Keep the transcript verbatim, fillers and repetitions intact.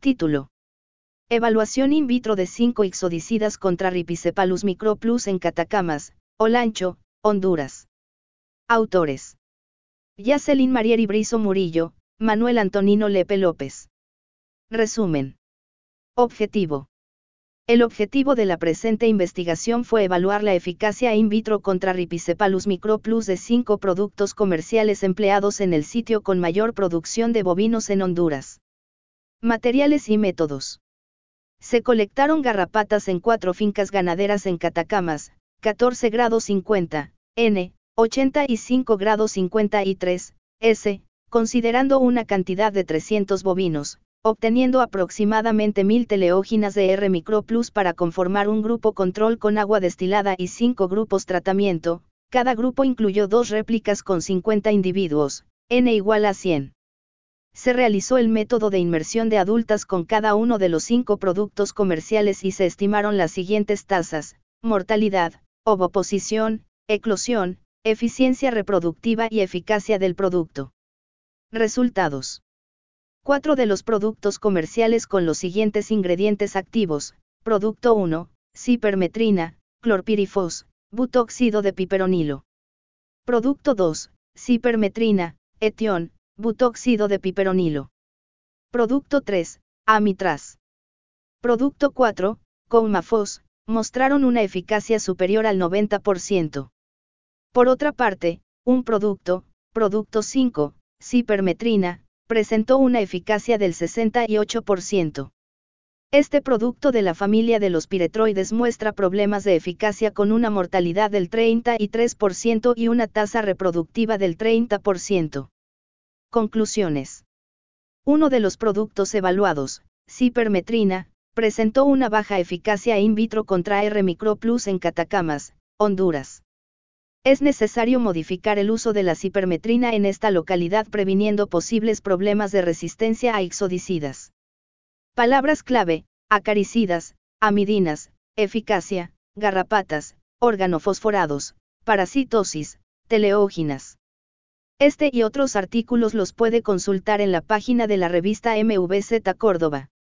Título. Evaluación in vitro de cinco ixodicidas contra Ripicephalus microplus en Catacamas, Olancho, Honduras. Autores. Yacelin Marieri Brizo Murillo, Manuel Antonino Lepe López. Resumen. Objetivo. El objetivo de la presente investigación fue evaluar la eficacia in vitro contra Ripicephalus microplus de cinco productos comerciales empleados en el sitio con mayor producción de bovinos en Honduras. Materiales y métodos. Se colectaron garrapatas en cuatro fincas ganaderas en Catacamas, catorce grados cincuenta, N, ochenta y cinco grados cincuenta y tres, S, considerando una cantidad de trescientos bovinos, obteniendo aproximadamente mil teleóginas de R microplus para conformar un grupo control con agua destilada y cinco grupos tratamiento. Cada grupo incluyó dos réplicas con cincuenta individuos, N igual a cien. Se realizó el método de inmersión de adultas con cada uno de los cinco productos comerciales y se estimaron las siguientes tasas: mortalidad, ovoposición, eclosión, eficiencia reproductiva y eficacia del producto. Resultados. Cuatro de los productos comerciales con los siguientes ingredientes activos: Producto uno, cipermetrina, clorpirifos, butóxido de piperonilo. Producto dos, cipermetrina, etión, butóxido de piperonilo. Producto tres, amitraz. Producto cuatro, coumafos, mostraron una eficacia superior al noventa por ciento. Por otra parte, un producto, producto cinco, cipermetrina, presentó una eficacia del sesenta y ocho por ciento. Este producto de la familia de los piretroides muestra problemas de eficacia con una mortalidad del treinta y tres por ciento y una tasa reproductiva del treinta por ciento. Conclusiones. Uno de los productos evaluados, cipermetrina, presentó una baja eficacia in vitro contra R microplus en Catacamas, Honduras. Es necesario modificar el uso de la cipermetrina en esta localidad previniendo posibles problemas de resistencia a ixodicidas. Palabras clave: acaricidas, amidinas, eficacia, garrapatas, organofosforados, parasitosis, teleóginas. Este y otros artículos los puede consultar en la página de la revista M V Z Córdoba.